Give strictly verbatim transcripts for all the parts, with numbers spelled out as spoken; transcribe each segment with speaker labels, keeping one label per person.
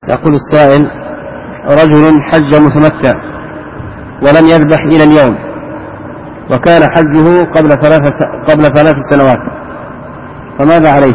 Speaker 1: يقول السائل: رجل حج متمتع ولم يذبح إلى اليوم، وكان حجه قبل ثلاثة قبل ثلاث سنوات، فماذا عليه؟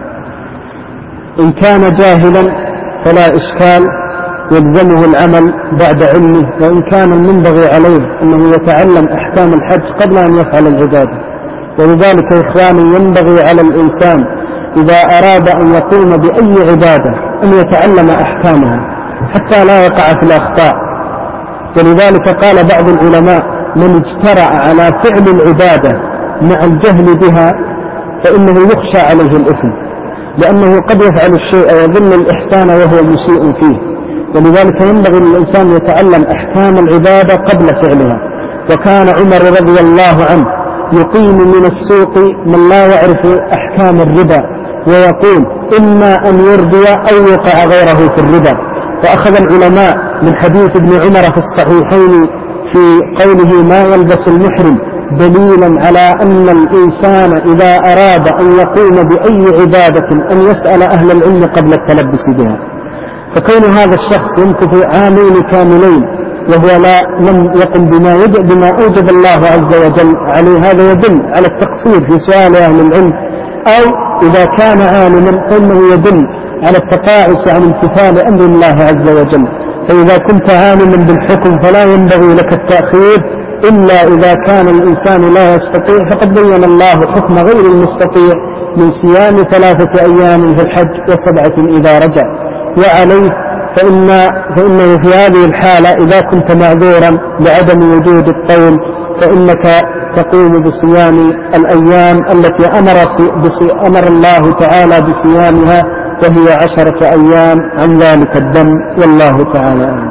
Speaker 2: إن كان جاهلا فلا إشكال، يلزمه العمل بعد علمه، وإن كان المنبغي عليه أنه يتعلم أحكام الحج قبل أن يفعل العبادة. ولذلك إخواني ينبغي على الإنسان إذا أراد أن يقوم بأي عبادة أن يتعلم أحكامها حتى لا يقع في الأخطاء. ولذلك قال بعض العلماء: من اجترأ على فعل العبادة مع الجهل بها فإنه يخشى عليه الإثم، لأنه قد يفعل الشيء ويظن الإحسان وهو مسيء فيه. ولذلك ينبغي للإنسان يتعلم أحكام العبادة قبل فعلها. وكان عمر رضي الله عنه يقيم من السوق من لا يعرف أحكام الربا ويقول: إما أن يرضي أو يقع غيره في الربا. فأخذ العلماء من حديث ابن عمر في الصحيحين في قوله: ما يلبس المحرم، دليلا على أن الإنسان إذا أراد أن يقوم بأي عبادة أن يسأل أهل العلم قبل التلبس بها. فكون هذا الشخص يمكث عامين كاملين وهو لا لم يقم بما بما أوجب الله عز وجل عليه، هذا يدل على التقصير في سؤال أهل العلم. أو إذا كان عالما فإنه يدل على التقاعس عن امتثال أمر الله عز وجل. فإذا كنت عالما بالحكم فلا ينبغي لك التأخير إلا إذا كان الإنسان لا يستطيع، فقد بين الله حكم غير المستطيع من صيام ثلاثة أيام في الحج وسبعة إذا رجع. وعليه فإن فإنه في هذه الحالة إذا كنت معذورا لعدم وجود الطول فإنك تقوم بصيام الأيام التي أمر, أمر الله تعالى بصيامها، وهي عشرة أيام عن ذلك الدم، والله تعالى.